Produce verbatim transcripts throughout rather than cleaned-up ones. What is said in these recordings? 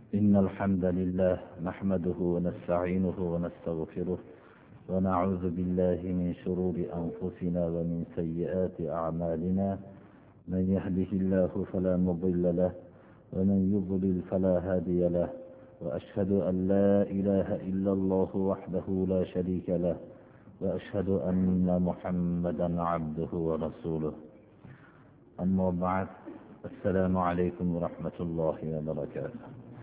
إن الحمد لله نحمده ونستعينه ونستغفره ونعوذ بالله من شرور أنفسنا ومن سيئات أعمالنا. من يهده الله فلا مضل له ومن يضلل فلا هادي له، وأشهد أن لا إله إلا الله وحده لا شريك له، وأشهد أن محمدا عبده ورسوله. أما بعد، السلام عليكم ورحمة الله وبركاته.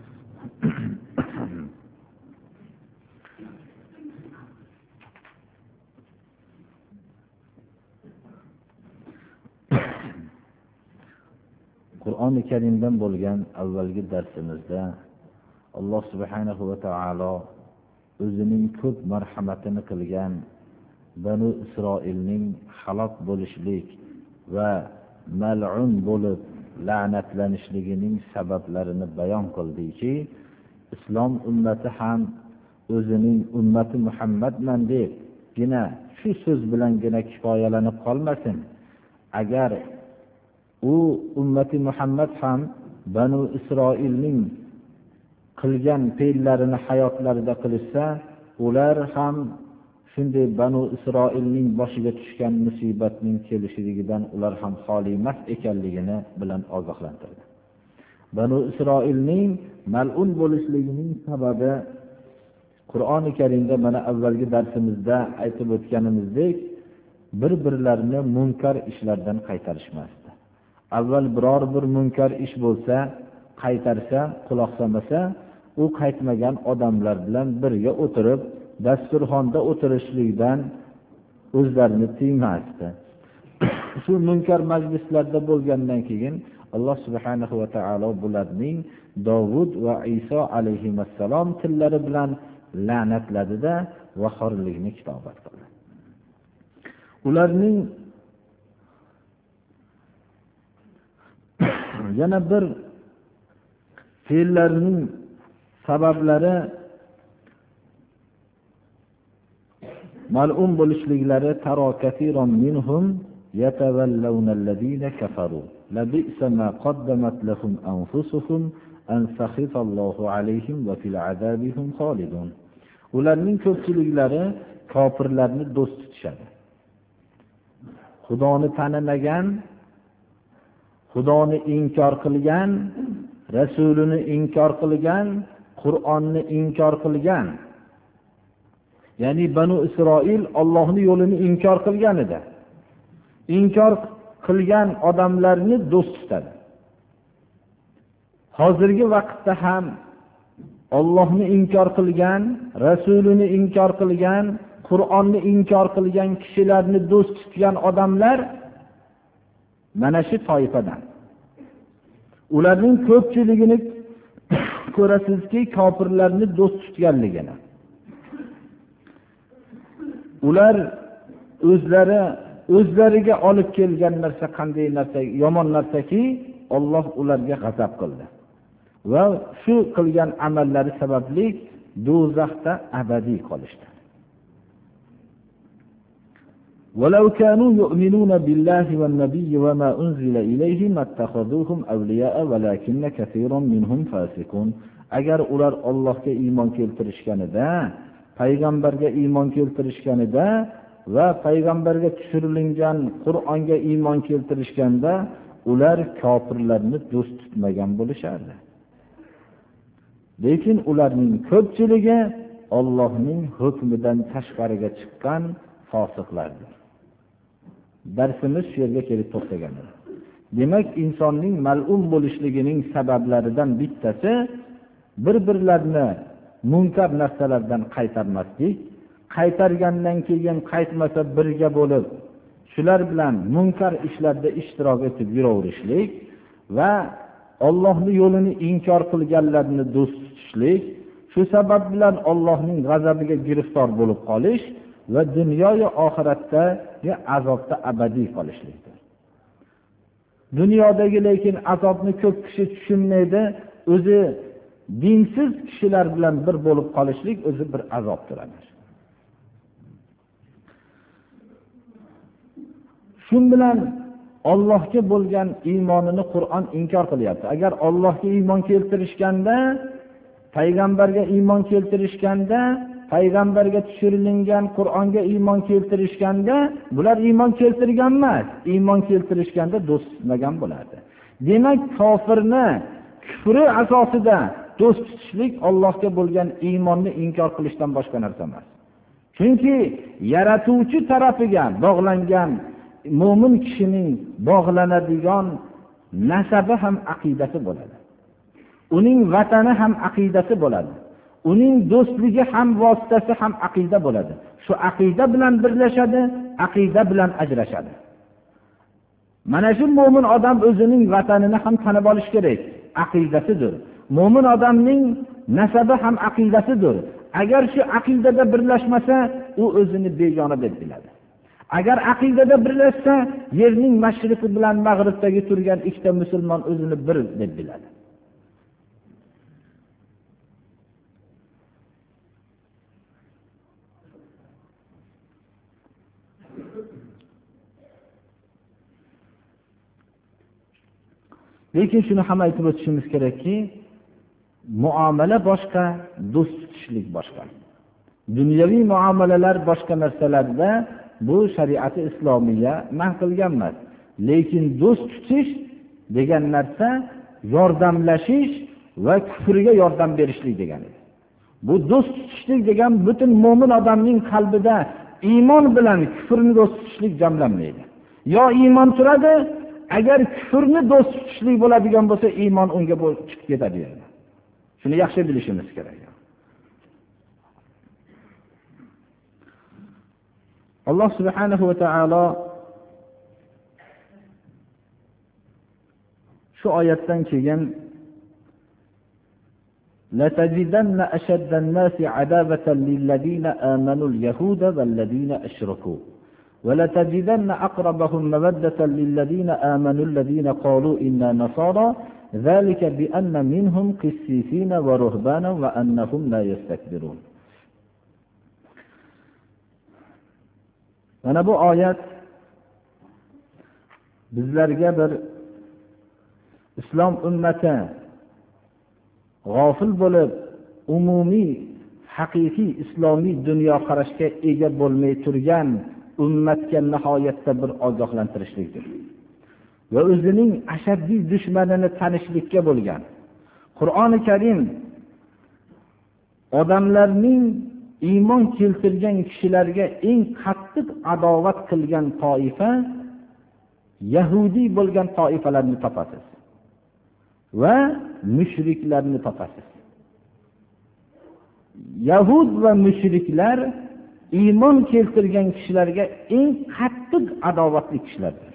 Qur'oni Karimdan bo'lgan avvalgi darsimizda Alloh subhanahu va taolo o'zining ko'p marhamatini qilgan Banu Isroilning halok bo'lishlik va mal'un bo'lib la'natlanishligining sabablarini bayon qildiki, islom ummati ham o'zining ummati Muhammadman debgina shu so'z bilangina kifoyalanib qolmasin. Agar u ummati Muhammad ham Banu Isroilning qilgan fe'llarini hayotlarida qilishsa, ular ham shunday Banu Isroilning boshiga tushgan musibatning kelishligidan ular ham xoli emas ekanligini bilan ogohlantirdi. Banu Isroilning mal'un bo'lishligining sababi Qur'oni Karimda mana avvalgi darsimizda aytib o'tganimizdek, bir-birlarini munkar ishlardan qaytarishmasdi. Avval biror bir munkar ish bo'lsa, qaytarsa, quloq solmasa, u qaytmagan odamlar bilan birga o'tirib dasturxonda o'tirishlikdan o'zlarini tiymasdi. Shu munkar majlislarda bo'lgandan keyin Alloh subhanahu va taolo bularning Davud va Iso alayhissalom tillari bilan la'natladida va xorlikni kitobat qildi. Ularning yana bir fe'llarining sabablari mal'un bo'lishliklari taro kasiran minhum yatawallawna allazina kafaru labi'sa ma qaddamat lahum anfusuhum an sakhita Allohu alayhim va fil azabihim khalidun. Ularning ko'pchiliklari kofirlarni do'st tutishadi. Xudoni tanimagan, Xudoni inkor qilgan, Rasulini inkor qilgan, Qur'onni inkor qilgan. Ya'ni Banu Isroil Allohning yo'lini inkor qilgan edi. Inkor qilgan odamlarni do'st tutadi. Hozirgi vaqtda ham Allohni inkor qilgan, Rasulini inkor qilgan, Qur'onni inkor qilgan kishilarni do'st tutgan odamlar mana shu toifadan. Ularning ko'pchiligini ko'rasizki, kofirlarni do'st tutganligini. Ular o'zlari o'zlariga olib kelgan narsa qanday narsa, yomon narsaki, Alloh ularga g'azab qildi. Va shu qilgan amallari sababli do'zaxda abadiy qolishdi. وَلَوْ كَانُوا يُؤْمِنُونَ بِاللَّهِ وَالنَّبِيِّ وَمَا أُنْزِلَ إِلَيْهِمْ اتَّخَذُوهُمْ أَوْلِيَاءَ وَلَكِنَّ كَثِيرًا مِنْهُمْ فَاسِقُونَ. Agar ular Allohga iymon keltirishganida, payg'ambarga iymon keltirishganida va payg'ambarga tushirilgan Qur'onga iymon keltirishganda, ular kofirlarni do'st tutmagan bo'lishardi. Lekin ularning ko'pchiligi Allohning hukmidan tashqariga chiqqan fosiqlardir. Darsimiz shu yerga kelib to'xtagandir. Demak, insonning mal'un bo'lishligining sabablaridan bittasi bir-birlarini munkar narsalardan qaytarmaslik, qaytargandan keyin qaytmasa birga bo'lib, shular bilan munkar ishlarda ishtirok etib yuraverishlik va Allohning yo'lini inkor qilganlarni do'st tutishlik, shu sabab bilan Allohning g'azabiga giriftor bo'lib qolish va dunyo va oxiratda azobda abadiy qolishlikdir. Dunyodagi lekin azobni ko'p kishi tushunmaydi. O'zi dinsiz kishilar bilan bir bo'lib qolishlik o'zi bir azobdir. Shu bilan Allohga bo'lgan iymonini Qur'on inkor qilyapti. Agar Allohga iymon keltirishganda payg'ambarga iymon keltirishganda, payg'ambarga tushirilgan Qur'onga iymon keltirishganda bular iymon keltirgan emas, iymon keltirishganda do'st tutmagan bo'lardi. Demak, kofirni kufri asosida do'st tutishlik Allohga bo'lgan iymonni inkor qilishdan boshqa narsa emas. Chunki yaratuvchi tarafiga bog'langan mo'min kishining bog'lanadigan nasabi ham aqidasi bo'ladi. Uning vatani ham aqidasi bo'ladi. Uning do'stligi ham vositasi ham aqida bo'ladi. Shu aqida bilan birlashadi, aqida bilan ajrashadi. Mana shu mo'min odam o'zining vatanini ham tanib olish kerak, aqidasidir. Mo'min odamning nasabi ham aqidasidir. Agar shu aqidada birlashmasa, u o'zini begona deb biladi. Agar aqidada birlashsa, yerning mashriqi bilan mag'ribdagi turgan ikkita musulmon o'zini bir deb biladi. Lekin shuni ham aytib o'tishimiz kerakki, muomala boshqa, do'st tutishlik boshqa. Dunyoviy muomalalar boshqa narsalarda bu shariati islomiya man qilgan emas. Lekin do'st tutish degan narsa yordamlashish va kufrga yordam berishlik degani. Bu do'st tutishlik degan butun mo'min odamning qalbida iymon bilan kufrni do'st tutishlik jamlanmaydi. Yo iymon turadi, agar kufrni do'st tutishlik bo'ladigan bo'lsa, iymon unga chiqib ketadi. Shuni yaxshi bilishimiz kerak. Alloh subhanahu va taolo shu oyatdan keyin la tajidanna ashaddan nasi adabatan lil ladina amanu al yahuda wal ladina ashraku ولا تجدن أقربهم مودة للذين آمنوا الذين قالوا إنا نصارى ذلك بأن منهم قسيسين ورهبانا وأنهم لا يستكبرون. Mana bu oyat bizlarga bir islom ummati g'ofil bo'lib umumiy haqiqiy islomiy dunyo qarashga ega bo'lmay turgan ummatga nihoyatda bir ogohlantirishlikdir. Va o'zining ashaddiy dushmanini tanishlikka bo'lgan. Qur'oni Karim odamlarning iymon keltirgan kishilarga eng qattiq adovat qilgan toifa yahudiy bo'lgan toifalarni topasiz va mushriklarni topasiz. Yahud va mushriklar iymon keltirgan kishilarga eng qattiq adovatli kishilardir.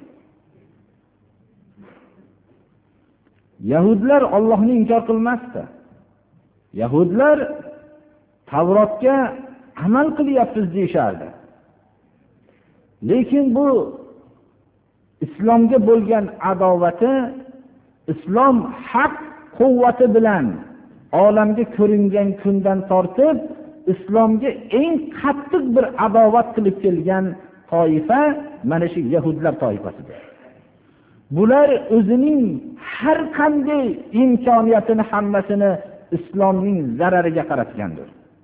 Yahudlar Allohni inkor qilmasdi. Yahudlar Tavrotga amal qilyapmiz deyishardi. Lekin bu islomga bo'lgan adovati, islom haq quvvati bilan olamga ko'ringan kundan tortib islomga eng qattiq bir adovat qilib kelgan toifa mana shu yahudlar toifasidir. Bular o'zining har qanday imkoniyatini hammasini islomning zarariga qaratgandir.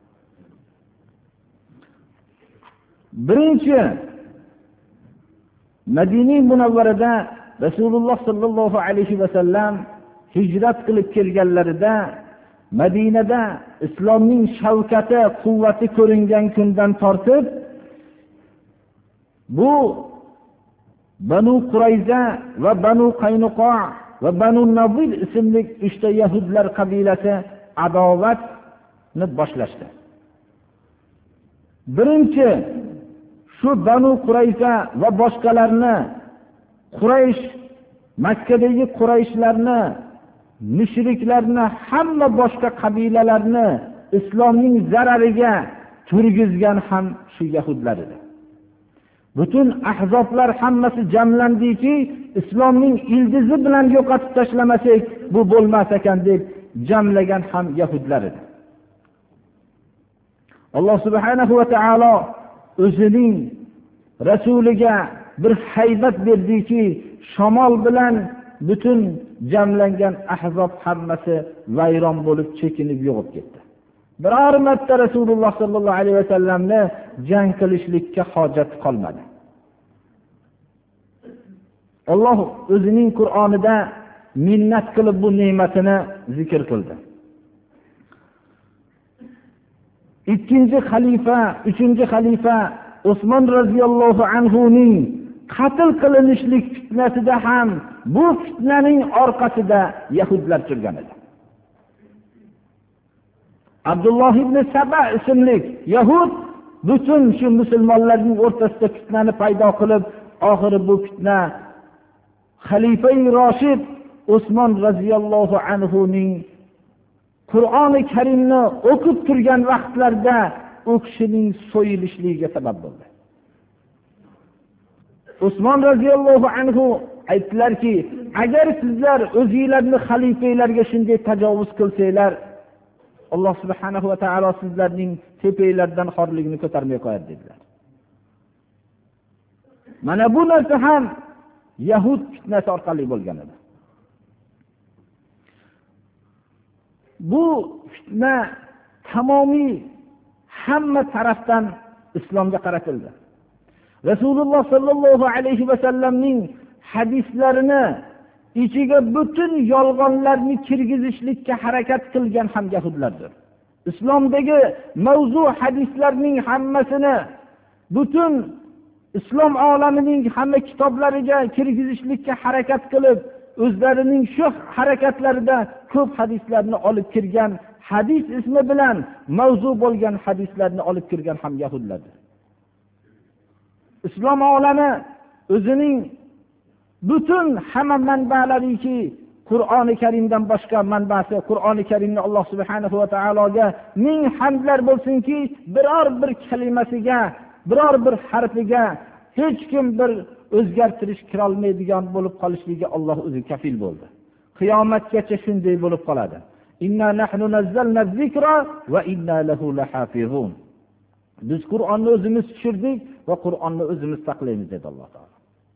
Birinchi Madina Munavvarada Rasululloh sallallohu alayhi va sallam hijrat qilib kelganlarida Madinada islomning shavkati, quvvati ko'ringan kundan tortib bu Banu Qurayza va Banu Qaynuqo va Banu Nadir ismli uchta yahudlar qabilasi adovatni boshlashdi. Birinchi shu Banu Qurayza va boshqalarni Quraysh, Makkadagi Qurayshlarni, mushriklarni, hamma boshqa qabilalarni islomning zarariga turgizgan ham shu yahudlar edi. Butun ahzoblar hammasi jamlandiki, islomning ildizi bilan yo'qotib tashlamasak bu bo'lmas ekan deb jamlagan ham yahudlar edi. Alloh subhanahu va taolo o'zining rasuliga bir haybat berdiki, shamol bilan butun jamlangan ahzob hammasi vayron bo'lib chekinib yo'qolib ketdi. Biror marta Rasululloh sollallohu alayhi vasallamni jang qilishlikka hojat qolmadi. Alloh o'zining Qur'onida minnat qilib bu ne'matini zikr qildi. Ikkinchi xalifa, uchinchi xalifa Usmon roziyallohu anhu ning qatl qilinishlik fitnasida ham bu fitnaning orqasida yahudlar turgan edi. Abdulloh ibn Saba ismli yahud butun shu musulmonlarning o'rtasida fitnani paydo qilib, oxiri bu fitna xalifa-i Roshid Usmon roziyallohu anhu ning Qur'oni Karimni o'qib turgan vaqtlarda u kishining so'yilishligiga sabab bo'ldi. Usmon roziyallohu anhu aytdilarki, agar sizlar o'zingizlarni xalifalarga shunday tajovuz qilsanglar, Alloh subhanahu va taolo sizlarning tepangizlardan xorligini ko'tarmay qo'yadi dedilar. Mana bu narsa ham yahud fitnasi orqali bo'lgan edi. Bu fitna tamomiy hamma tarafdan islomga qaratildi. Rasululloh sollallohu alayhi vasallamning hadislarini ichiga butun yolg'onlarni kirgizishlikka harakat qilgan ham yahudlardir. Islomdagi mavzu hadislarning hammasini butun islom olamining hamma kitoblariga kirgizishlikka harakat qilib, o'zlarining shu harakatlarida ko'p hadislarni olib kirgan, hadis ismi bilan mavzu bo'lgan hadislarni olib kirgan ham yahudlardir. Islom olami o'zining butun hamma manbalariki Qur'oni Karimdan boshqa manbasi, Qur'oni Karimni Alloh subhanahu va taologa ming hamdlar bo'lsinki, biror bir kalimasiga, biror bir harfiga hech kim bir o'zgartirish kira olmaydigan bo'lib qolishiga Alloh o'zi kafil bo'ldi. Qiyomatgacha shunday bo'lib qoladi. Inna nahnu nazzalna zikra va inna lahu lahafizun. Biz Qur'onni o'zimiz tushirdik va Qur'onni o'zimiz saqlaymiz dedi Alloh taolo.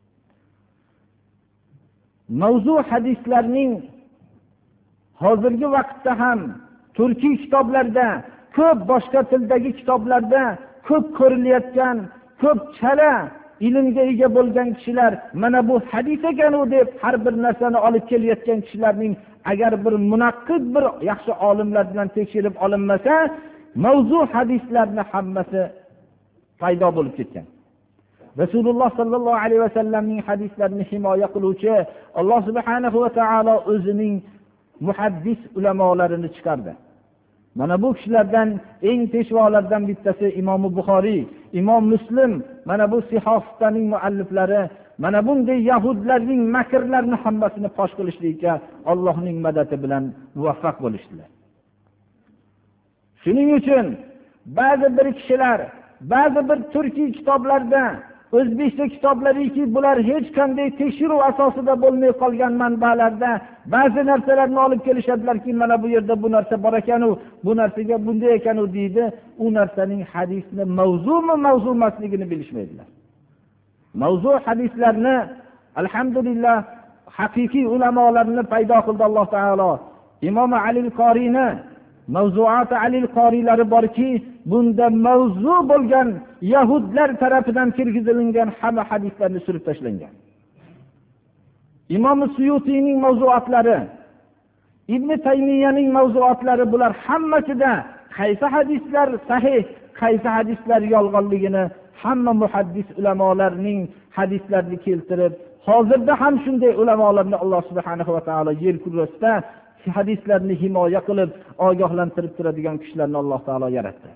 Mavzu hadislarning hozirgi vaqtda ham turkiy kitoblarda, ko'p boshqa tildagi kitoblarda ko'p ko'rilayotgan, ko'p chala ilmga ega bo'lgan kishilar mana bu hadis ekan-u deb har bir narsani olib kelayotgan kishilarning agar bir munaqqid bir yaxshi olimlar bilan tekshirib olinmasa, mavzu hadislarning hammasi paydo bo'lib ketgan. Rasululloh sallallohu alayhi vasallamning hadislarini himoya qiluvchi Alloh subhanahu va taolo o'zining muhaddis ulamolarini chiqardi. Mana bu kishilardan eng peshvolardan bittasi Imom Buxoriy, Imom Muslim, mana bu Sihofning mualliflari mana bunday yahudlarning makrlarini hammasini fosh qilishlikka Allohning madadi bilan muvaffaq bo'lishdilar. Shuning uchun ba'zi bir kishilar, ba'zi bir turkiy kitoblarda, o'zbekcha kitoblariki bular hech qanday tekshiruv asosida bo'lmay qolgan manbalarda ba'zi narsalarni olib kelishadilarki, mana bu yerda bu narsa bor ekan, bu narsaga bunday ekan deydi. U narsaning hadisni mavzumi mavzu emasligini bilishmaydilar. Mavzu hadislarni alhamdulillah haqiqiy ulamolarni paydo qildi Alloh taolo. Imom Ali al-Qoriyni Mavzuat Ali al-Qoriylari borki, bunda mavzu bo'lgan yahudlar tarafidan kirgizilingan hamma hadislarni surib tashlangan. Imom Suyutining mavzuatlari, Ibn Taymiyaning mavzuatlari, bular hammasida qaysi hadislar sahih, qaysi hadislar yolg'onligini hamma muhaddis ulamolarning hadislarni keltirib, hozirda ham shunday ulamolarni Alloh subhanahu va taolo yer kurrasida hadislarni himoya qilib, ogohlantirib turadigan kishilarni Alloh taolo yaratdi.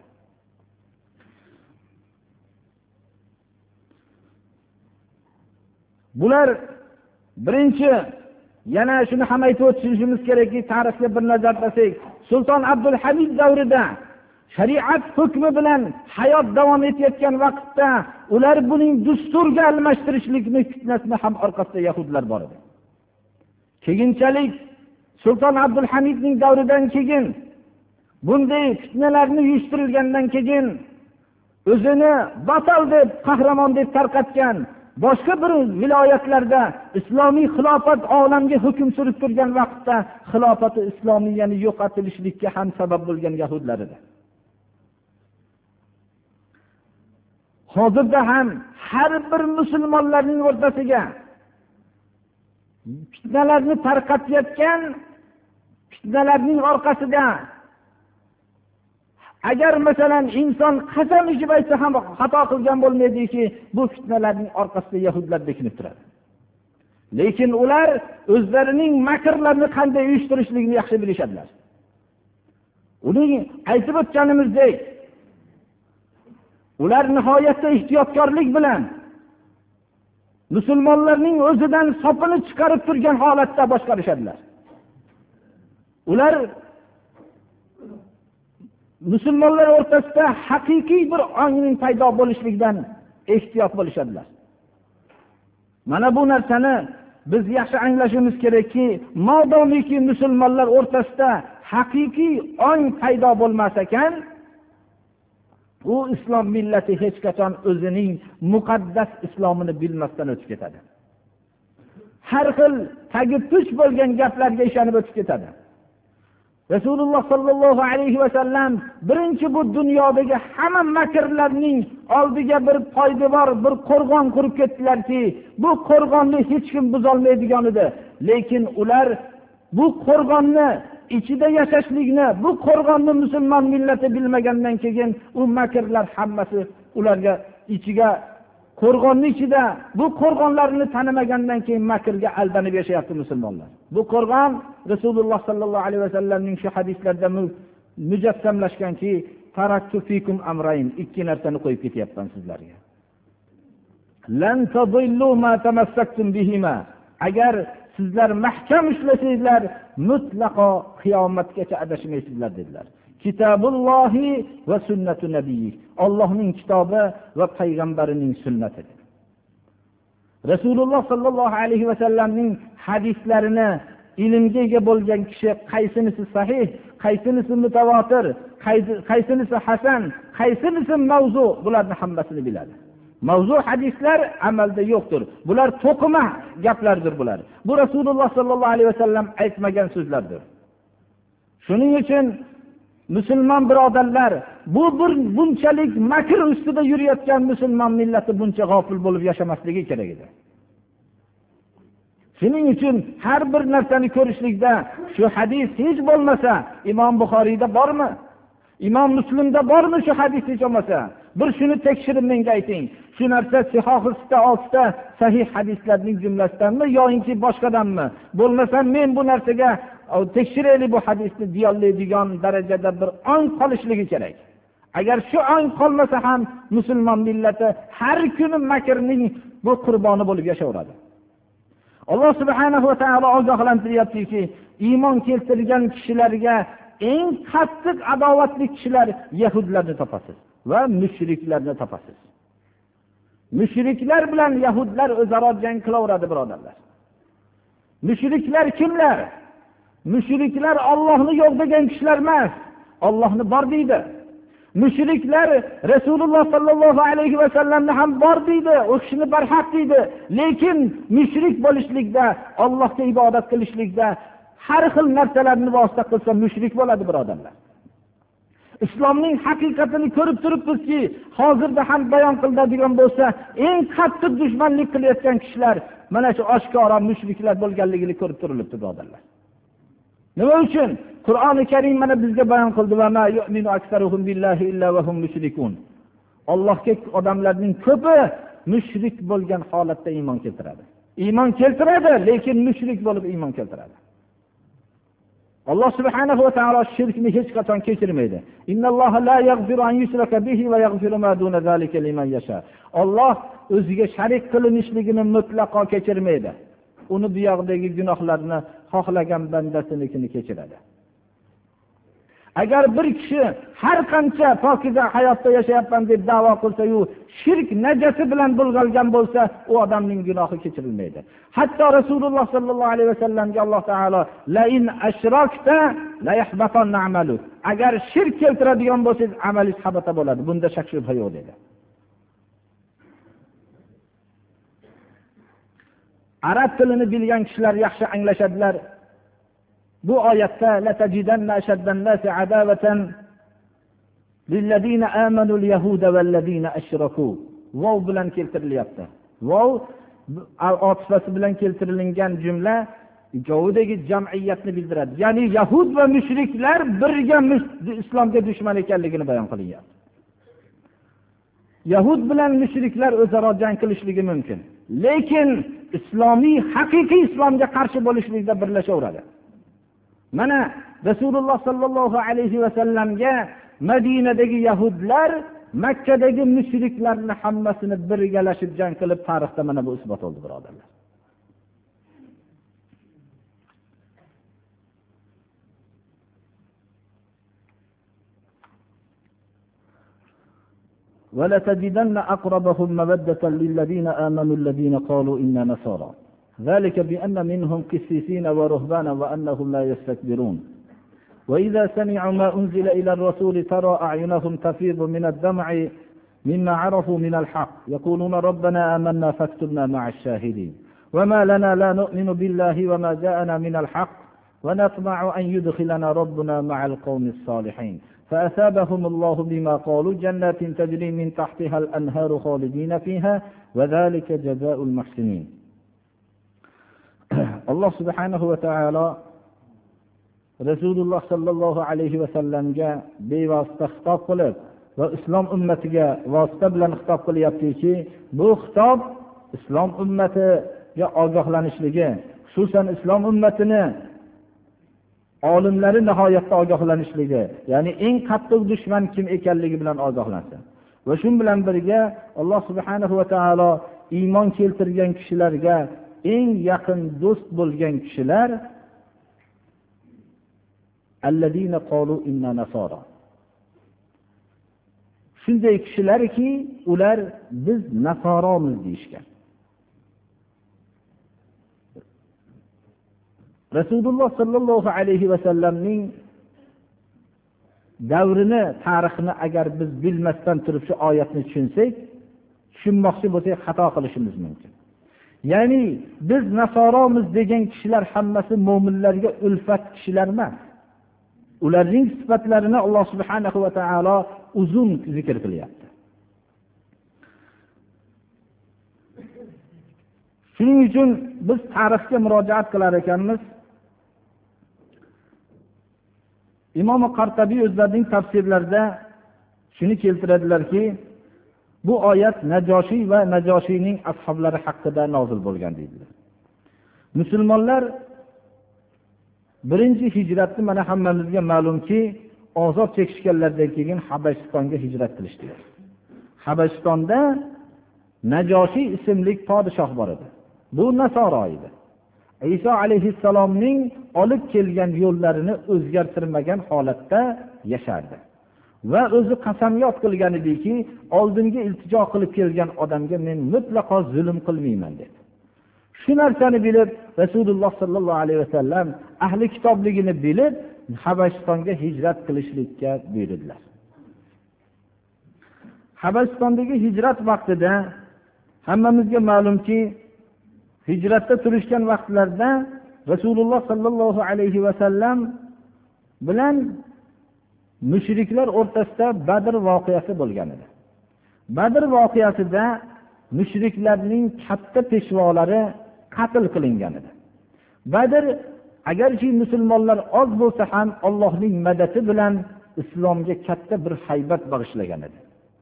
Bular birinchi, yana shuni ham aytib o'tishimiz kerakki, tarixga bir nazar tashlasak, Sulton Abdul Hamid davrida shariat hukmi bilan hayot davom etayotgan vaqtda ular buning dasturga almashtirishlikni fitnasini ham orqasida yahudlar bor edi. Keyinchalik Sulton Abdul Hamidning davridan keyin bunday fitnalarni uyushtirilgandan keyin o'zini batal deb, qahramon deb tarqatgan boshqa bir viloyatlarda islomiy xilofat olamga hukm surib turgan vaqtda xilofati islomiyani yo'qotilishlikka ham sabab bo'lgan yahudlar edi. Hozirda ham har bir musulmonlarning o'rtasiga fitnalarni tarqatayotgan, fitnalarning orqasida agar masalan inson qasam ichib aytsa ham xato qilgan bo'lmaydiki, bu fitnalarning orqasida yahudlar bekinib turadi. Lekin ular o'zlarining makrlarini qanday uyushtirishligini yaxshi bilishadilar. Uning aytib o'tganimizdek, ular nihoyatda ehtiyotkorlik bilan musulmonlarning o'zidan sopini chiqarib turgan holatda boshqarishadilar. Ular musulmonlar o'rtasida haqiqiy bir ongning paydo bo'lishligidan ehtiyot bo'lishadilar. Mana bu narsani biz yaxshi anglashimiz kerakki, modomiki musulmonlar o'rtasida haqiqiy ong paydo bo'lmas ekan, u islom millati hech qachon o'zining muqaddas islomini bilmasdan o'tib ketadi. Har xil tagi puch bo'lgan gaplarga ishonib o'tib ketadi. Rasululloh sallallohu alayhi va sallam birinchi bu dunyodagi hamma makrlarning oldiga bir poydevor, bir qo'rg'on qurib ketdilarki, bu qo'rg'onni hech kim buza olmaydigan edi. Lekin ular bu qo'rg'onni ichida yashashlikni, bu qo'rg'onni musulmon millati bilmagandan keyin u makrlar hammasi ularga ichiga qo'rg'onning ichida bu qo'rg'onlarni tanimagandan keyin makrga aldanib yashayapti musulmonlar. Bu qo'rg'on Rasululloh sallallohu alayhi vasallamning shu hadislarda mujassamlashganki, taraktu fikum amrayn, ikki narsani qo'yib ketyapman sizlarga. Lan tadillu ma tamassaktum bihima. Agar sizlar mahkam ishlasanglar, mutlaqo qiyomatgacha adashmaysizlar dedilar. Kitobullohi va sunnatu nabiyyi. Allohning kitobi va payg'ambarining sunnatidir. Rasululloh sallallohu alayhi va sallamning hadislarini ilmga ega bo'lgan kishi qaysinisi sahih, qaysinisi mutawatir, qaysinisi hasan, qaysinisi mavzu, bularni hammasini biladi. Mavzu hadislar amalda yo'qdir. Bular to'qima gaplardir bular. Bu Rasululloh sallallohu alayhi va sallam aytmagan so'zlardir. Shuning uchun musulmon birodarlar, bu bir bunchalik makr ustida yurayotgan musulmon millati buncha g'ofil bo'lib yashamasligi kerak edi. Shuning uchun har bir narsani ko'rishlikda shu hadis hech bo'lmasa Imom Buxoriyda bormi? Imom Muslimda bormi shu hadis hech bo'lmasa? Bir shuni tekshirib menga ayting. Shu narsa Sahih oltita sahih hadislarning jumlasidanmi yoki boshqadanmi? Bo'lmasa men bu narsaga tekshiraylik, bu hadisni deyolmaydigan darajada bir ong qolishligi kerak. Agar shu ong qolmasa ham musulmon millati har kuni makrning bu qurboni bo'lib yashayveradi. Alloh subhanahu va taolo ogohlantiryaptiki, iymon keltirgan kishilarga eng qattiq adovatli kishilar yahudlarni topasiz va mushriklarni topasiz. Mushriklar bilan yahudlar o'zaro jang qilaveradi, birodarlar. Mushriklar kimlar? Mushriklar Allohni yo'q degan kishilar emas, Allohni bor deydi. Mushriklar Rasululloh sallallohu alayhi va sallamni ham bor deydi, u kishini barhaq deydi. Lekin mushrik bo'lishlikda, Allohga ibodat qilishlikda har xil narsalarni vosita qilsa mushrik bo'ladi, birodarlar. Islomning haqiqatini ko'rib turibmizki, hozirda ham bayon qilinadigan bo'lsa, eng qattiq dushmanlik qilayotgan kishilar mana shu oshkora mushriklar bo'lganligini ko'rib turilibdi, birodarlar. Nima uchun? Qur'oni Karim mana bizga bayon qildi va ma yu'minu aksaruhum billahi illa va hum mushrikun. Allohga odamlarning ko'pi mushrik bo'lgan holatda iymon keltiradi. Iymon keltiradi, lekin mushrik bo'lib iymon keltiradi. Alloh subhanahu va taolo shirkni hech qachon kechirmaydi. Innalloha la yaghfiru an yushraka bihi va yaghfiru ma duna zalika liman yasha. Alloh o'ziga sharik qilinishligini mutlaqo kechirmaydi. Uni bu yoqdagi gunohlarni xohlagan bandasinikini kechiradi. Agar bir kishi har qancha pokiza hayotda yashayapman deb da'vo qilsa-yu, shirk najasi bilan bulg'algan bo'lsa, u odamning gunohi kechirilmaydi. Hatto Rasululloh sallallohu alayhi vasallamga Alloh taolo la in ashrakta la yahbatanna amalu. Agar shirk keltiradigan bo'lsangiz, amalingiz habata bo'ladi. Bunda shak shubha yo'q dedi. arab tilini bilgan kishilar yaxshi anglashadilar. Bu oyatda la tajidanna ashaddan-nasi adawatan lillazina amanu al-yahuda wal-ladina ashraku. Vov bilan keltirilyapti. Vov otifasi bilan keltirilgan jumla ikkovidagi jamiyatni bildiradi. Ya'ni yahud va mushriklar birga islomga dushman ekanligini bayon qilyapti. Yahud bilan mushriklar o'zaro jang qilishligi mumkin, lekin islomiy haqiqiy islomga qarshi bo'lishlikda birlashaveradi. Mana Rasululloh sallallohu alayhi va sallamga Madinadagi yahudlar Makkadagi mushriklarni hammasini birgalashib jang qilib, tarixda mana bu isbot bo'ldi, birodarlar. وَلَتَجِدَنَّ أَقْرَبَهُمْ مَوَدَّةً لِلَّذِينَ آمَنُوا الَّذِينَ قَالُوا إِنَّا نَصَارَى ذَلِكَ بِأَنَّ مِنْهُمْ قِسِّيسِينَ وَرُهْبَانًا وَأَنَّهُمْ لَا يَسْتَكْبِرُونَ وَإِذَا سَمِعُوا مَا أُنْزِلَ إِلَى الرَّسُولِ تَرَى أَعْيُنَهُمْ تَفِيضُ مِنَ الدَّمْعِ مِمَّا عَرَفُوا مِنَ الْحَقِّ يَقُولُونَ رَبَّنَا آمَنَّا فَاكْتُبْنَا مَعَ الشَّاهِدِينَ وَمَا لَنَا لَا نُؤْمِنُ بِاللَّهِ وَمَا جَاءَنَا مِنَ الْحَقِّ وَنَطْمَعُ أَنْ يُدْخِلَنَا رَبُّنَا مَعَ الْقَوْمِ الصَّالِحِينَ فأثابهم الله بما قالوا جنات تجري من تحتها الأنهار خالدين فيها وذلك جزاء المحسنين. الله سبحانه وتعالى Rasululloh sallallohu alayhi va sallamga bevosita xitob qilib va islom ummatiga vosita bilan xitob qilyaptiki, bu xitob islom ummatiga ogohlanishligi, xususan islom ummatini olimlari nihoyatda ogohlanishligi, ya'ni eng qattiq dushman kim ekanligi bilan ogohlansin. Va shu bilan birga Alloh subhanahu va taolo iymon keltirgan kishilarga eng yaqin do'st bo'lgan kishilar allazina qalu inna nasara. Shunday kishilarki, ular biz nasoromiz deyishgan. Rasululloh sallallohu alayhi va sallamning davrini, tarixini agar biz bilmasdan turib shu oyatni tushunsak, tushunmoqchi bo'lsak xato qilishimiz mumkin. Ya'ni biz nasoromiz degan kishilar hammasi mu'minlarga ulfat kishilar emas. Ularning sifatlarini Alloh subhanahu va taolo uzun zikr qilyapti. Shuning uchun biz tarixga murojaat qilar ekanmiz. Imom Qartabiy o'zlarining tafsirlarida shuni keltiradilarki, bu oyat Najoshiy va Najoshiyning ashablari haqida nozil bo'lgan deydilar. Musulmonlar birinchi hijratni mana hammamizga ma'lumki, ozod chekishganlardan keyin Habashistonga hijrat qilishdilar. Habashistonda Najoshiy ismli podshoh bor edi. Bu nasoro edi. Iso alayhissalomning olib kelgan yo'llarini o'zgartirmagan holatda yashardi. Va o'zi qasamyod qilgan ediki, oldingi iltijo qilib kelgan odamga men mutlaqo zulm qilmayman dedi. Shu narsani bilib Rasululloh sallallohu alayhi vasallam ahli kitobligini bilib Habashistonga hijrat qilishlikka buyurdilar. Habashistondagi hijrat vaqtida hammamizga ma'lumki, hijratda turishgan vaqtlarda Rasululloh sallallohu alayhi vasallam bilan mushriklar o'rtasida Badr voqeasi bo'lgan edi. Badr voqeasida mushriklarning katta peshvolari qatl qilingan edi. Badr agarchi musulmonlar oz bo'lsa ham Allohning madadi bilan islomga katta bir haybat bag'ishlagan edi.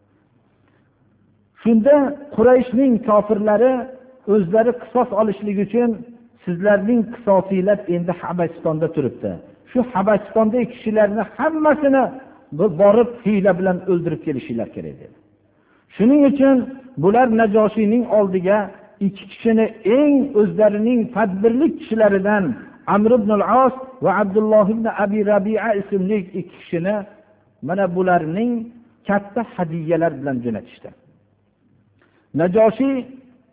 Shunda Qurayshning kofirlari o'zlari qisos olishlik uchun sizlarning qisosinglar endi Habashistonda turibdi. Shu Habashistondagi kishilarni hammasini borib hiyla bilan o'ldirib kelishinglar kerak dedi. Shuning uchun bular Najoshiyning oldiga ikki kishini eng o'zlarining tadbirli kishilaridan Amr ibn al-As va Abdulloh ibn Abi Rabi'a ismli ikki kishini mana bularning katta hadiyalar bilan jo'natishdi. Najoshiy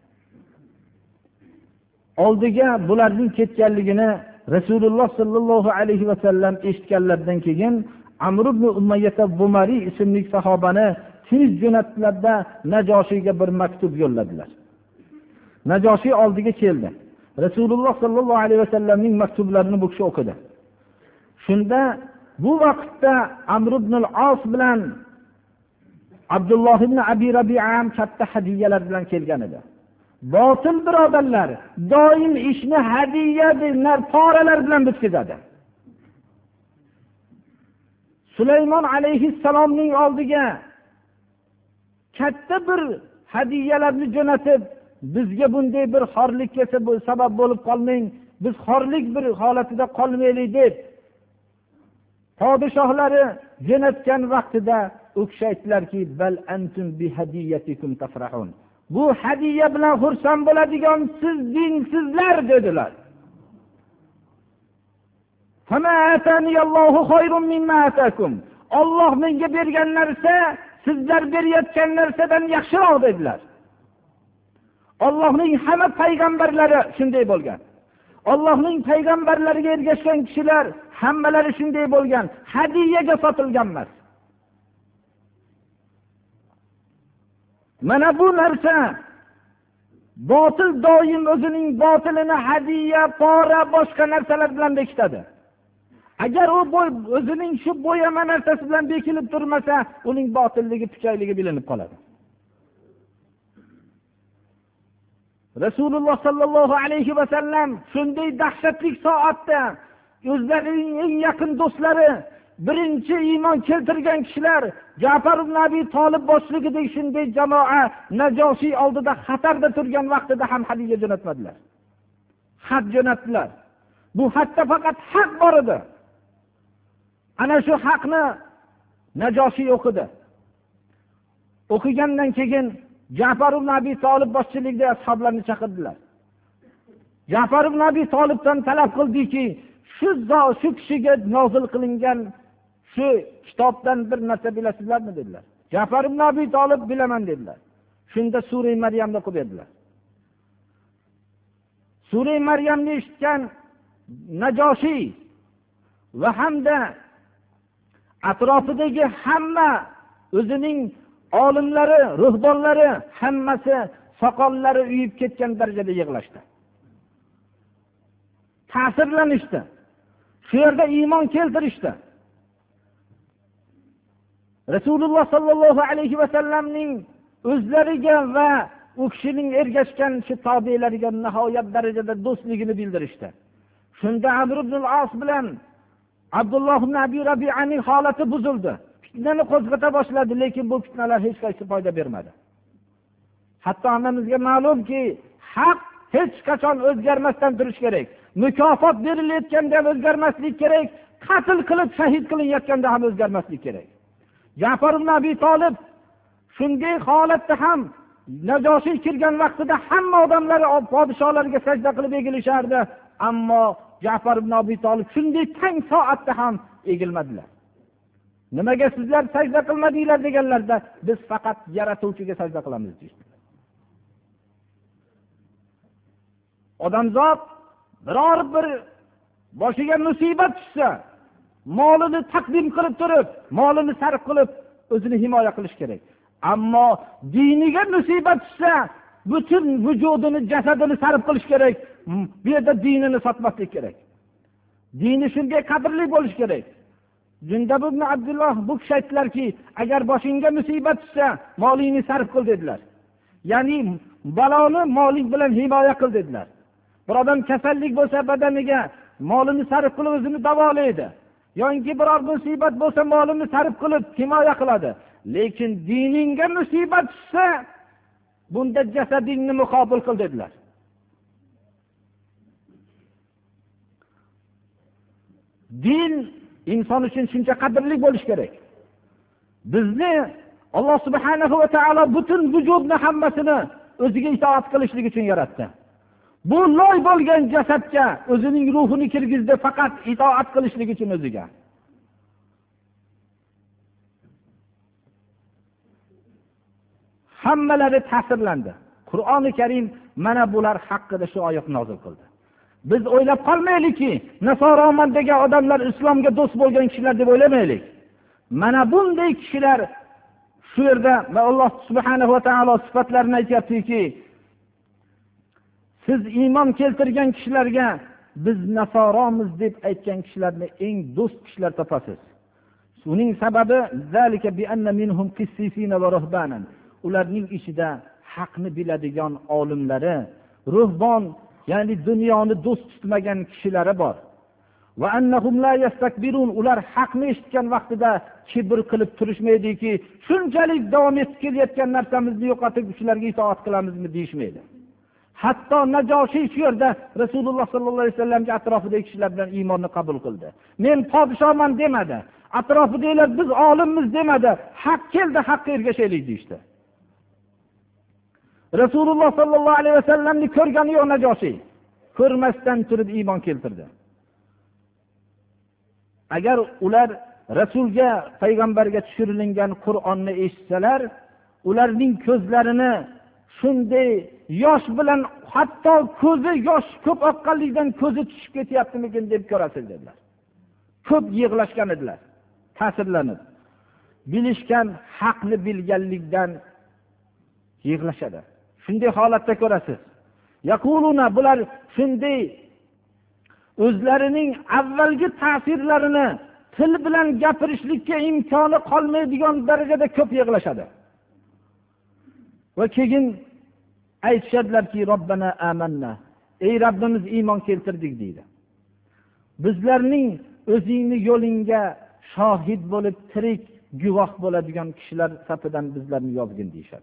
oldiga bularning ketganligini Rasululloh sallallohu alayhi va sallam eshitganlardan keyin Amr ibn Umayyah Bumari ismli sahobani tez jo'natdilarda Najoshiyga bir maktub yo'lladilar. Najoshiy oldiga keldi Rasululloh sallallohu alayhi vasallamning maktublarini bu kishi o'qidi. Shunda bu vaqtda Amr ibn al-As bilan Abdulloh ibn Abi Rabi'a ham katta hadiyalar bilan kelgan edi. Botil birodarlar doim ishni hadiya deb poralar bilan bitkazadi. Sulaymon alayhissalomning oldiga katta bir hadiyalarni jo'natib, bizga bunday bir xorlik kelsa bu sabab bo'lib qolmang, biz xorlik bir holatida qolmaylik deb podshohlari jo'natgan vaqtida u kishi aytdilarki, bal antum bi hadiyatikum tafrahun. Bu hadiya bilan xursand bo'ladigan siz dinsizlar dedilar. Fama ataniyallohu khayrun mimma atakum. Alloh menga bergan narsa sizlar berayotgan narsadan yaxshiroq dedilar. Allohning hamma payg'ambarlari shunday bo'lgan. Allohning payg'ambarlariga ergashgan kishilar hammalari shunday bo'lgan. Hadiyaga sotilgan emas. Mana bu narsa botil doim o'zining botilini hadiya, pora, boshqa narsalar bilan bekitadi. Agar u o'zining shu bo'yama narsasi bilan bekilib turmasa, uning botilligi, puchayligi bilinib qoladi. Rasululloh sallallohu alayhi va sallam shunday dahshatli soatda o'zlarining eng yaqin do'stlari, birinchi iymon keltirgan kishilar Ja'far ibn Abi Talib boshligidagi shunday jamoa Najoshiy oldida xatarda turgan vaqtida ham hadiya jo'natmadilar. Xat jo'natdilar. Bu xatda faqat haq bor edi. Ana shu haqni Najoshiy o'qidi. O'qigandan keyin Ja'far ibn Abi Talib boshchiligida ashablarni chaqirdilar. Ja'far ibn Abi Talibdan talab qildiki, shu shu kishiga nozil qilingan shu kitobdan bir narsa bilasizlarmi dedilar. Ja'far ibn Abi Talib bilaman dedilar. Shunda sura Maryamni o'qib berdilar. Sura Maryamni eshitgan Najoshiy va hamda atrofidagi hamma o'zining olimlari, ruhbonlari hammasi soqollari uyib ketgan darajada yig'lashdi. Ta'sirlanishdi. Shu yerda iymon keltirishdi. Rasululloh sallallohu alayhi va sallamning o'zlariga va u kishining ergashgan shu tobeilariga nihoyat darajada do'stligini bildirishdi. Shunda Amr ibn al-As bilan Abdulloh ibn Abi Rabi'aning holati buzildi. Fitnani qo'zg'ata boshladi, lekin bu fitnalar hech qaysi foyda bermadi. Hatto hammamizga ma'lumki, haq hech qachon o'zgarmasdan turish kerak. Mukofot berilayotganda ham o'zgarmaslik kerak, qatl qilib shahid qilinayotganda ham o'zgarmaslik kerak. Ja'far ibn Abi Talib shunday holatda ham Najoshiy kirgan vaqtida hamma odamlar podshohlarga sajda qilib egilishardi, ammo Ja'far ibn Abi Talib shunday tang soatda ham egilmadilar. Nimaga sizlar sajda qilmadinglar deganlarda, biz faqat yaratuvchiga sajda qilamiz deydilar. Odamzod biror bir boshiga musibat tushsa, molini taqdim qilib turib, molini sarf qilib o'zini himoya qilish kerak. Ammo diniga musibat tushsa, butun vujudini, jasadini sarf qilish kerak. Bu yerda dinini sotmaslik kerak. Dini shunday qadrli bo'lish kerak. Jundab ibn Abdulloh bu kishi aytdilarki, agar boshingga musibat tushsa, molingni sarf qil dedilar. Ya'ni baloni moling bilan himoya qil dedilar. Bir odam kasallik bo'lsa badaniga molini sarf qilib o'zini davolaydi. Yoki biror musibat bo'lsa molini sarf qilib himoya qiladi. Lekin diningga musibat tushsa, bunda jasadingni muqobil qil dedilar. Din inson uchun shuncha qadrli bo'lish kerak. Bizni Alloh subhanahu va taolo butun vujudni hammasini o'ziga itoat qilishlik uchun yaratdi. Bu loy bo'lgan jasadga o'zining ruhini kirgizdi, faqat itoat qilishlik uchun o'ziga. Hammalari ta'sirlandi. Qur'oni Karim mana bular haqida shu oyat nozil qildi. Biz o'ylab qolmaylikki, Nasoroman degan odamlar islomga do'st bo'lgan kishilar deb o'ylamaylik. Mana bunday kishilar shu yerda Alloh subhanahu va taolo sifatlarini aytayaptiki, siz iymon keltirgan kishilarga biz nasoromiz deb aytgan kishilarni eng do'st kishilar topasiz. Uning sababi zalika bi anna minhum qissisina va ruhbanan. Ularning ichida haqni biladigan olimlari, ruhbon, ya'ni dunyoni do'st tutmagan kishilari bor. Va annahum la yastakbirun. Ular haqni eshitgan vaqtida kibr qilib turishmaydiki, shunchalik davom etib kelayotgan narsamizni yo'qotib shularga itoat qilamizmi deyishmaydi. Hatto Najoshiy shu yerda Rasululloh sollallohu alayhi vasallamga atrofidagi kishilar bilan iymonni qabul qildi. Men podshoman demadi. Atrofidagilar biz olimmiz demadi. Haq keldi, haqqa ergashaylik deydi. Rasululloh sollallohu alayhi vasallamni ko'rgani yo'q Najoshiy. Ko'rmasdan turib iymon keltirdi. Agar ular Rasulga, payg'ambarga tushirilgan Qur'onni eshitsalar, ularning ko'zlarini shunday yosh bilan, hatto ko'zi yosh ko'p oqqanligidan ko'zi tushib ketyaptimikin deb ko'rasiz dedilar. Ko'p yig'lashgan edilar, ta'sirlanib. Bilishgan, haqni bilganlikdan yig'lashadi. Shunday holatda ko'rasiz. Yaquluna, bular shunday o'zlarining avvalgi ta'sirlarini til bilan gapirishlikka imkoni qolmaydigan darajada ko'p yig'lashadi. Va keyin aytishadilarki, Robbana amanna. Ey Rabbimiz, iymon keltirdik deydi. Bizlarning o'zingni yo'lingga shohid bo'lib, tirik guvoh bo'ladigan kishilar safidan bizlarni yozgin deyshadi.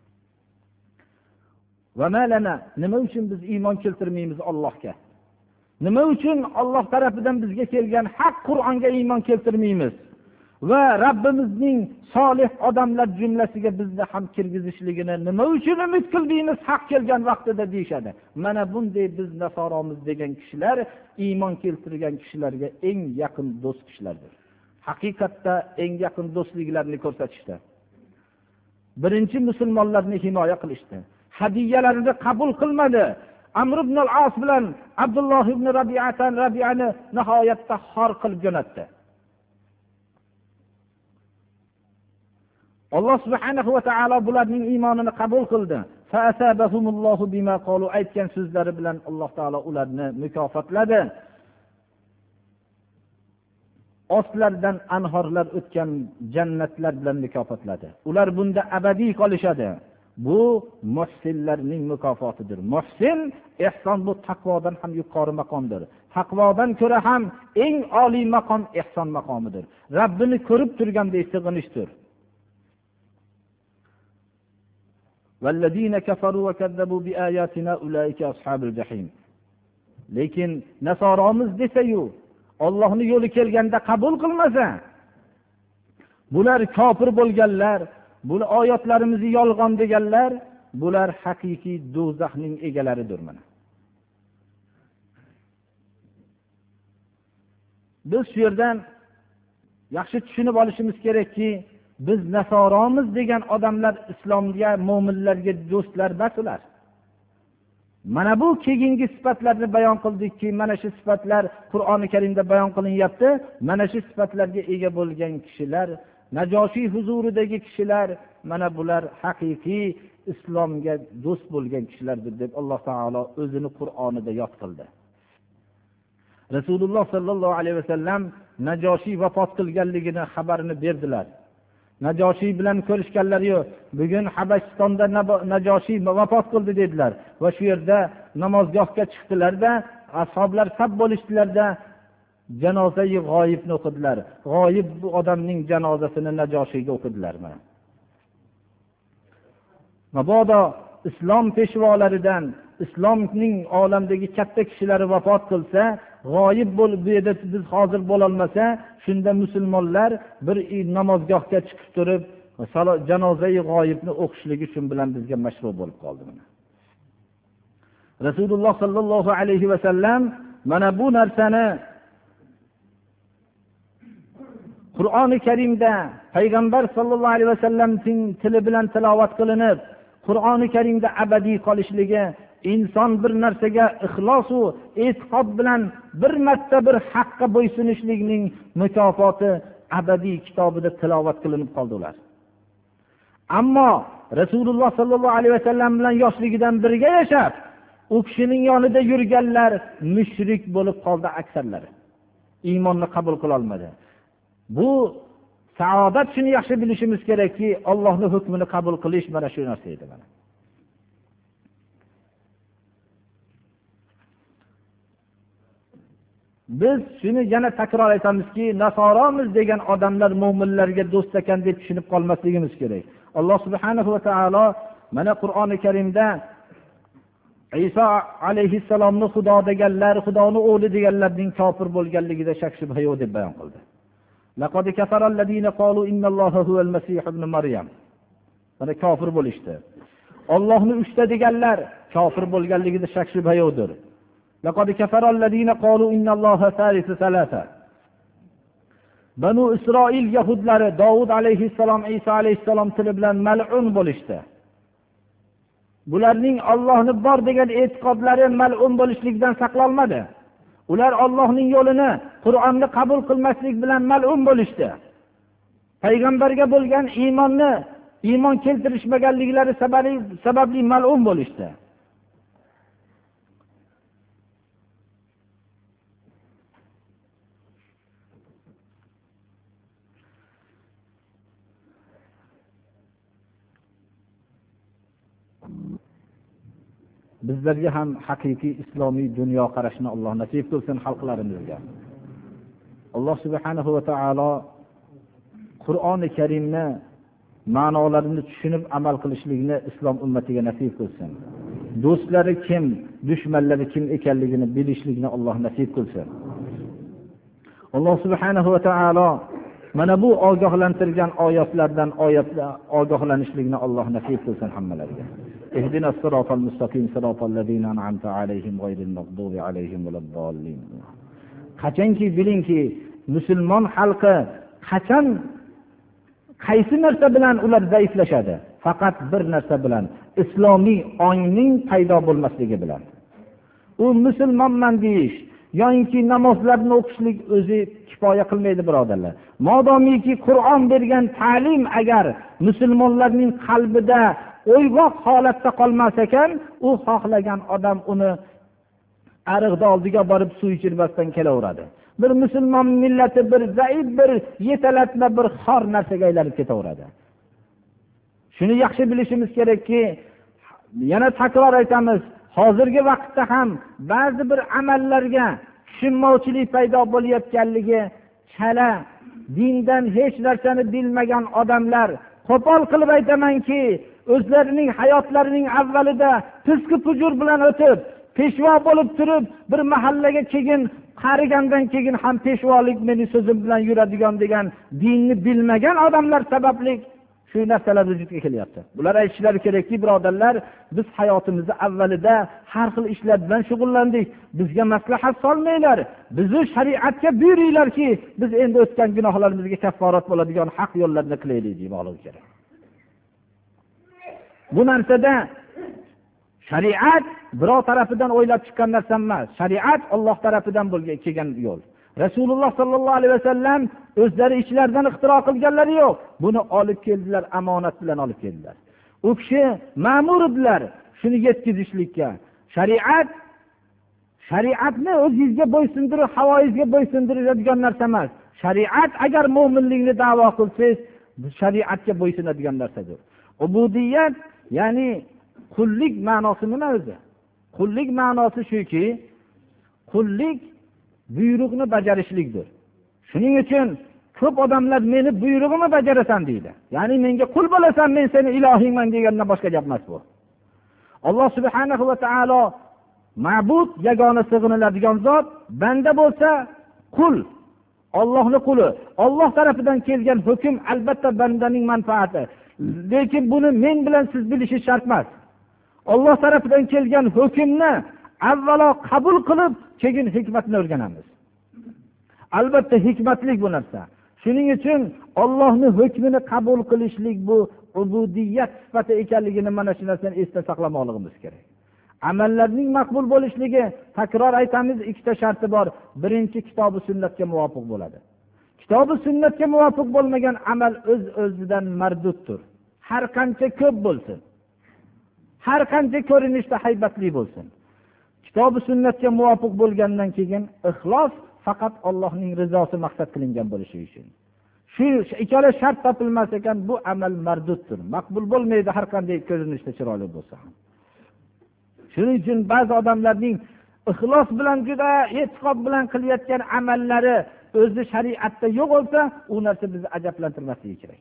Va malana, nima uchun biz iymon keltirmaymiz Allohga? Nima uchun Alloh tarafidan bizga kelgan haq Qur'onga iymon keltirmaymiz? Va Rabbimizning solih odamlar jumlasiga bizni ham kirgizishligini nima uchun umid qilmaymiz haq kelgan vaqtida deyshadi. Mana bunday biz nasoromiz degan kishilar iymon keltirgan kishilarga eng yaqin do'st kishilardir. Haqiqatda eng yaqin do'stliklarini ko'rsatishdi. Birinchi musulmonlarni himoya qilishdi. Hadiyalarini qabul qilmadi. Amr ibn al-As bilan Abdulloh ibn Rabi'atan Rabi'ani nihoyatda xor qilib jo'natdi. Alloh subhanahu va taolo bularning iymonini qabul qildi. Fa asabahumullohu bima qalu, aytgan so'zlari bilan Alloh taolo ularni mukofotladi. Ostlaridan anhorlar o'tgan jannatlar bilan mukofotladi. Ular bunda abadiy qolishadi. Bu muhsinlarning mukofotidir. Muhsin, ihson bu taqvodan ham yuqori maqomdir. Taqvodan ko'ra ham eng oliy maqom ihson maqomidir. Rabbini ko'rib turgandek sig'inishdir. Vallazina kafaru va kazzabu bi ayatina ulaika ashabul jahim. Lekin nasoromiz desa-yu, Allohning yo'li kelganda qabul qilmasa, bular kofir bo'lganlar, bular oyatlarimizni yolg'on deganlar, bular haqiqiy do'zaxning egalaridir mana. Biz shu yerdan yaxshi tushunib olishimiz kerakki, biz nasoromiz degan odamlar islomga, mo'minlarga do'stlar emas ular. Mana bu keyingi sifatlarni bayon qildikki, mana shu sifatlar Qur'oni Karimda bayon qilinyapti. Mana shu sifatlarga ega bo'lgan kishilar, Najoshiy huzuridagi kishilar, mana bular haqiqiy islomga do'st bo'lgan kishilardir deb Alloh taolo o'zini Qur'onida yod qildi. Rasululloh sallallohu alayhi vasallam Najoshiy vafot qilganligini xabarini berdilar. Najoshiy bilan ko'rishganlari yo'q. Bugun Habashistonda Najoshiy vafot qildi dedilar va shu yerda namozgohga chiqdilarda, ashoblar sab bo'lishdilarda, janozai g'oyibni o'qidilar. G'oyib bu odamning janozasini Najoshiyga o'qidilar mana. Mabodo islom peshvolaridan, islomning olamdagi katta kishilari vafot qilsa, g'oyib bo'lib bu yerda biz hozir bo'la olmasa, shunda musulmonlar bir namozgohga chiqib turib, janozai g'oyibni o'qishligi uchun bilan bizga mashru bo'lib qoldi mana. Rasululloh sallallohu alayhi va sallam mana bu narsani Qur'oni Karimda payg'ambar sallallohu alayhi va sallamning tili bilan tilovat qilinib, Qur'oni Karimda abadiy qolishligi, inson bir narsaga ixlos va e'tiqod bilan bir marta bir haqqa bo'ysunishlikning mukofoti abadiy kitobida tilovat qilinib qoldi ular. Ammo Rasululloh sallallohu alayhi va sallam bilan yoshligidan birga yashab, u kishining yonida yurganlar mushrik bo'lib qoldi aksarlari. Iymonni qabul qila olmadi. Bu saodat shuni yaxshi bilishimiz kerakki, Allohning hukmini qabul qilish mana shu narsa edi mana. Biz shuni yana takror aytamizki, nasoromiz degan odamlar mu'minlarga do'st ekan deb tushunib qolmasligimiz kerak. Alloh subhanahu va taolo mana Qur'oni Karimda Iso alayhissalomni Xudo deganlar, Xudoning o'g'li deganlarning kofir bo'lganligida shak shubha yo'q deb bayon qildi. Laqad kafara allazina qalu innalloha huval masih ibn Maryam. Mana kofir bo'lishdi. Allohni uchta deganlar kofir bo'lganligida shak shubha yo'qdir. Laqad kafara allazina qalu innalloha salisu salasa. Banu Isroil yahudlari Davud alayhissalom, Iso alayhissalom tili bilan mal'un bo'lishdi. Bularning Allohni bor degan e'tiqodlari mal'un bo'lishlikdan saqlanmadi. Ular Allohning yo'lini, Qur'onni qabul qilmaslik bilan mal'un bo'lishdi. Payg'ambarga bo'lgan iymonni, iymon keltirishmaganliklari sababli sababli mal'un bo'lishdi. Bizlarga ham haqiqiy islomiy dunyo qarashni Alloh nasib qilsin xalqlarimizga. Alloh subhanahu va taolo Qur'oni Karimni ma'nolarini tushunib amal qilishlikni islom ummatiga nasib qilsin. Do'stlari kim, dushmanlari kim ekanligini bilishlikni Alloh nasib qilsin. Alloh subhanahu va taolo mana bu ogohlantirgan oyatlardan oyatlar ogohlanishlikni Alloh nasib qilsin hammalariga. اهدنا الصراط المستقيم صراط الذين أنعمت عليهم غير المغضوب عليهم ولا الضالين. Qachonki bilingki, musulmon xalqi qachon qaysi narsa bilan ular zaiflashadi? Faqat bir narsa bilan, islomiy ongning paydo bo'lmasligi bilan. U musulmonman deyish yoki namozlarni o'qishlik o'zi kifoya qilmaydi birodarlar. Modomiki Qur'on bergan ta'lim agar musulmonlarning qalbida o'yg'oq holatda qolmas ekan, u xohlagan odam uni ariqda oldiga borib suv ichirmasdan kelaveradi. Bir musulmon millati bir zaif, bir yetalatma, bir xor narsaga aylanib ketaveradi. Shuni yaxshi bilishimiz kerakki, yana takror aytamiz, hozirgi vaqtda ham ba'zi bir amallarga tushunmovchilik paydo bo'layotganligi, chala dindan hech narsani bilmagan odamlar, qo'pol qilib aytamanki, o'zlarining hayotlarining avvalida fisq fujur bilan o'tib, peshvo bo'lib turib, bir mahallaga keyin qarigandan keyin ham peshvolik meni so'zim bilan yuradigan degan dinni bilmagan odamlar sababli shu narsalar vujudga kelyapti. Bular aytishlari kerakki, birodarlar, biz hayotimizni avvalida har xil ishlar bilan shug'ullandik. Bizga maslahat solmanglar. Bizni shariatga buyuringlarki, biz endi o'tgan gunohlarimizga kafforat bo'ladigan haq yo'llarni qilaylik deb olish kerak. Bu narsada shariat birov tarafidan o'ylab chiqqan narsa emas. Shariat Alloh tarafidan bo'lgan kelgan yo'l. Rasululloh sallallohu alayhi vasallam o'zlari ichlaridan ixtiro qilganlari yo'q. Buni olib keldilar, amonat bilan olib keldilar. U kishi ma'mur edilar shuni yetkazishlikka. Shariat shariatni o'zingizga bo'ysundirib, havoyizga bo'ysundiradigan narsa emas. Shariat agar mo'minlikni da'vo qilsangiz, shariatga bo'ysunadigan narsadir. Ubudiyat, ya'ni qullik ma'nosi nima o'zi? Qullik ma'nosi shuki, qullik buyruqni bajarishlikdir. Shuning uchun ko'p odamlar meni buyrug'imni bajarasan deydi. Ya'ni menga qul bo'lasan, men seni ilohingman degandan boshqa gap emas bu. Alloh subhanahu va taolo ma'bud, yagona sig'iniladigan zot, banda bo'lsa qul, Allohning quli. Alloh tarafidan kelgan hukm albatta bandaning manfaati. Lekin buni men bilan siz bilishingiz shart emas. Alloh tarafidan kelgan hukmni avvalo qabul qilib, keyin hikmatni o'rganamiz. Albatta hikmatlik bu narsa. Shuning uchun Allohning hukmini qabul qilishlik bu ubudiyat sifati ekanligini mana shu narsani esda saqlamoqligimiz kerak. Amallarning maqbul bo'lishligi, takror aytamiz, ikkita sharti bor. Birinchi, kitob va sunnatga muvofiq bo'ladi. Kitob va sunnatga muvofiq bo'lmagan amal o'z-o'zidan marduddir. Har qancha ko'p bo'lsin, har qancha ko'rinishda haybatli bo'lsin. kitob sunnatga muvofiq bo'lgandan keyin ixlos faqat Allohning rizosi maqsad qilingan bo'lishi uchun. Shu ikkala shart topilmas ekan, bu amal marduddir, maqbul bo'lmaydi, har qanday ko'rinishda chiroyli bo'lsa ham. Shuning uchun ba'zi odamlarning ixlos bilan juda e'tiqod bilan qilayotgan amallari o'zi shariatda yo'q bo'lsa, u narsa bizni ajablantirmasligi kerak.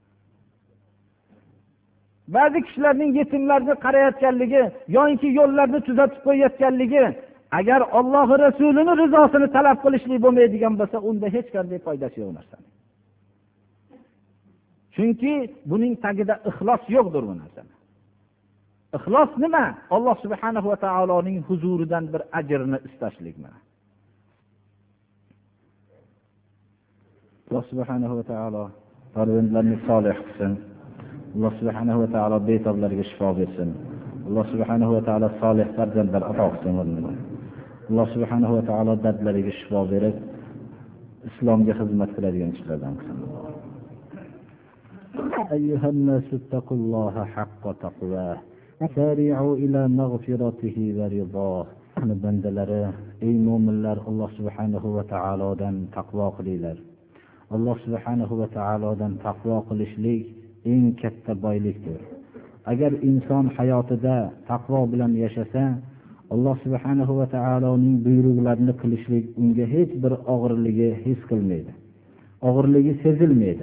Ba'zi kishilarning yetimlarni qarayotganligi yoki yo'llarni tuzatib qo'yayotganligi agar Alloh va Rasulining rizosini talab qilishlik bo'lmaydigan bo'lsa, unda hech qanday foydasi yo'q narsa. Chunki buning tagida ixlos yo'qdir bu narsa. Ixlos nima? Alloh subhanahu va taoloning huzuridan bir ajrni istashlik mana. Alloh subhanahu va taolo farzandlarni solih qilsin. Alloh subhanahu va taolo betoblarga shifo bersin. Alloh subhanahu va taolo solih farzandlar ato qilsin. Alloh subhanahu va taolo dardlariga shifo berib, islomga xizmat qiladigan kishilardan qilsin. أيها الناس اتقوا الله حق تقواه وسارعوا إلى مغفرته ورضاه. Bandalari, ey mu'minlar, Alloh subhanahu va taolodan taqvo qilinglar. Alloh subhanahu va taolodan taqvo qilishlik eng katta boylikdir. Agar inson hayotida taqvo bilan yashasa, Alloh subhanahu va taoloning buyruqlarini qilishlik unga hech bir og'irligi his qilmaydi. Og'irligi sezilmaydi.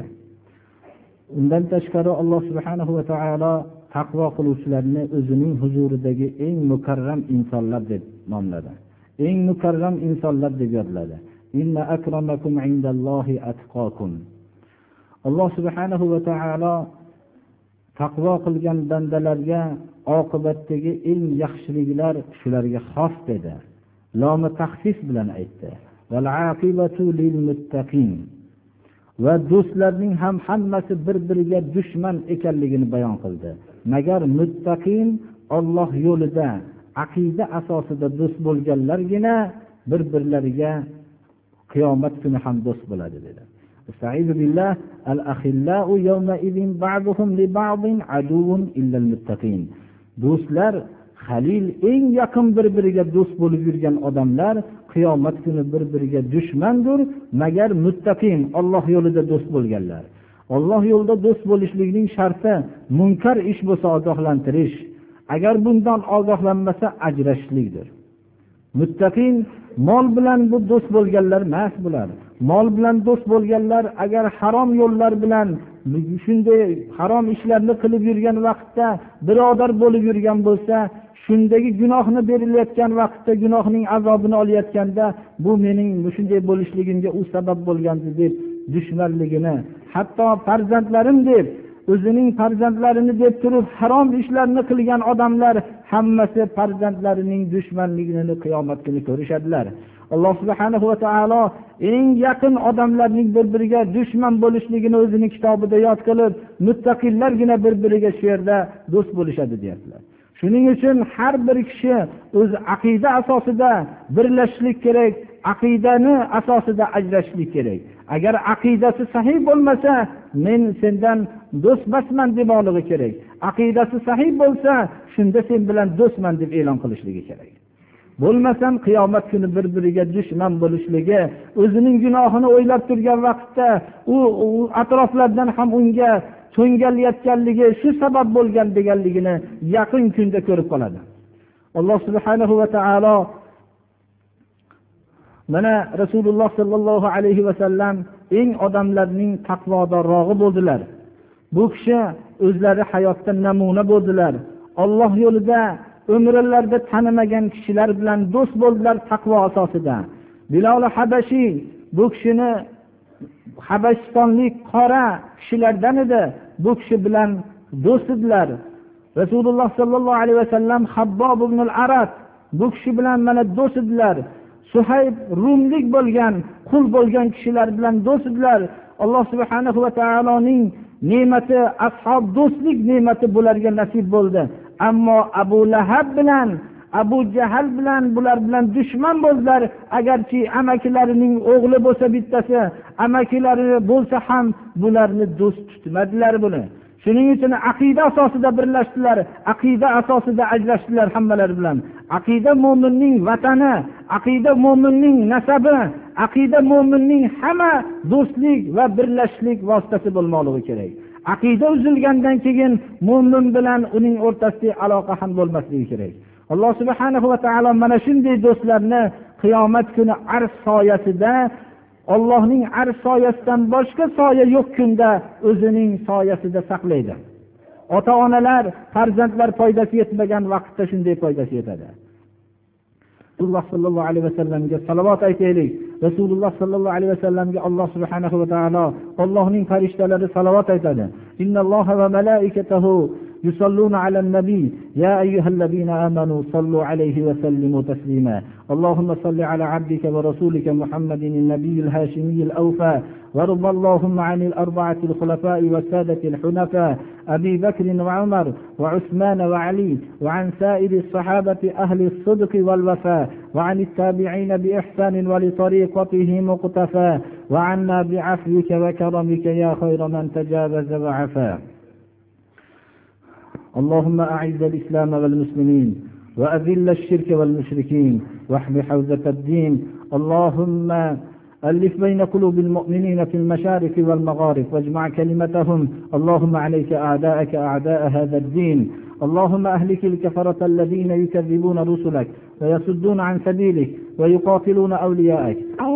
Undan tashqari Alloh subhanahu va taolo taqvo qiluvchilarni o'zining huzuridagi eng mukarram insonlar deb nomladi. Eng mukarram insonlar deb yodladi. Inna akramakum indallohi atqakum. Alloh subhanahu va taolo taqvo qilgan bandalarga oqibatdagi eng yaxshiliklar shularga xos dedi. Lomi taxsis bilan aytdi. Val aqibatu lil muttaqin. Va do'stlarning ham hammasi bir-biriga dushman ekanligini bayon qildi. Magar muttaqin, Alloh yo'lida aqida asosida do'st bo'lganlargina bir-birlariga qiyomat kuni ham do'st bo'ladi dedi. Estaizu billah, al-akhillau yawma idin ba'duhum li ba'din aduwwun illa al-muttaqin. Do'stlar, halil eng yaqin bir-biriga do'st bo'lib yurgan odamlar qiyomat kuni bir-biriga dushmandir, magar muttaqin, Alloh yo'lida do'st bo'lganlar. Alloh yo'lida do'st bo'lishlikning sharti munkar ish bo'lsa ogohlantirish. Agar bundan ogohlanmasa ajrashishlikdir. Muttaqin mol bilan bu do'st bo'lganlar emas bular. Mol bilan do'st bo'lganlar agar harom yo'llar bilan shunday harom ishlarni qilib yurgan vaqtda birodar bo'lib yurgan bo'lsa, shundagi gunohni berilayotgan vaqtda gunohning azobini olayotganda bu mening shunday bo'lishligimga u sabab bo'lgandi deb dushmanligini, hatto farzandlarim deb o'zining farzandlarini deb turib harom ishlarni qilgan odamlar hammasi farzandlarining dushmanligini qiyomat kuni ko'rishadilar. Alloh subhanahu va taolo eng yaqin odamlarning bir-biriga dushman bo'lishligini o'zining kitobida yod qilib, muttaqillargina bir-biriga shu yerda do'st bo'lishadi deyaptilar. Shuning uchun har bir kishi o'z aqida asosida birlashishlik kerak, aqidani asosida ajrashishlik kerak. Agar aqidasi sahih bo'lmasa, men sendan do'stman deb oligi kerak. Aqidasi sahih bo'lsa, shunda sen bilan do'stman deb e'lon qilishligi kerak. Bo'lmasam qiyomat kuni bir-biriga dushman bo'lishligi, o'zining gunohini o'ylab turgan vaqtda u, u atroflardan ham unga to'ngalayotganligi shu sabab bo'lgan deganligini yaqin kunda ko'rib qoladi. Alloh subhanahu va taolo mana Rasululloh sallallohu alayhi va sallam eng odamlarning taqvodorrog'i bo'ldilar. Bu kishi o'zlari hayotda namuna bo'ldilar. Alloh yo'lida umrlarida tanimagan kishilar bilan do'st bo'ldilar taqvo asosida. Bilal Habashi bu kishini Habashistonlik qora kishilardan edi. Bu kishi bilan do'st edilar. Rasululloh sallallohu alayhi va sallam Habbob ibn al-Arat bu kishi bilan mana do'st edilar. Suhayb rumlik bo'lgan, qul bo'lgan kishilar bilan do'st edilar. Alloh subhanahu va taoloning ne'mati, ashob do'stlik ne'mati bularga nasib bo'ldi. Ammo Abu Lahab bilan, Abu Jahl bilan bular bilan dushman bo'ldilar. Agarchi amakilarining o'g'li bo'lsa bittasi, amakilari bo'lsa ham bularni do'st tutmadilar buni. Shuning uchun aqida asosida birlashdilar, aqida asosida ajrashdilar hammalari bilan. Aqida mu'minning vatani, aqida mu'minning nasabi, aqida mu'minning hamma do'stlik va birlashishlik vositasi bo'lmoqligi kerak. Aqida uzilgandan keyin mu'min bilan uning o'rtasidagi aloqa ham bo'lmasligi kerak. Alloh subhanahu va taolo mana shunday do'stlarni qiyomat kuni arsh soyasida, Allohning arsh soyasidan boshqa soya yo'q kunda o'zining soyasida saqlaydi. Ota-onalar, farzandlar foydasi yetmagan vaqtda shunday foydasi yetadi. Rasululloh sallallohu alayhi vasallamga salovat aytaylik. Rasululloh sallallohu alayhi vasallamga Alloh subhanahu va taolo, Allohning farishtalari salovat aytadi. Innalloha va malaikatahu يصلون على النبي يا أيها الذين آمنوا صلوا عليه وسلموا تسليما اللهم صل على عبدك ورسولك محمد النبي الهاشمي الأوفى وارض اللهم عن الأربعة الخلفاء والسادة الحنفاء أبي بكر وعمر وعثمان وعلي وعن سائر الصحابة أهل الصدق والوفاء وعن التابعين بإحسان ولطريقته مقتفى وعنا بعفوك وكرمك يا خير من تجاوز وعفا اللهم أعز الإسلام والمسلمين وأذل الشرك والمشركين واحم حوزة الدين اللهم ألف بين قلوب المؤمنين في المشارق والمغارب واجمع كلمتهم اللهم عليك أعداءك أعداء هذا الدين اللهم أهلك الكفرة الذين يكذبون رسلك ويصدون عن سبيلك ويقاتلون أولياءك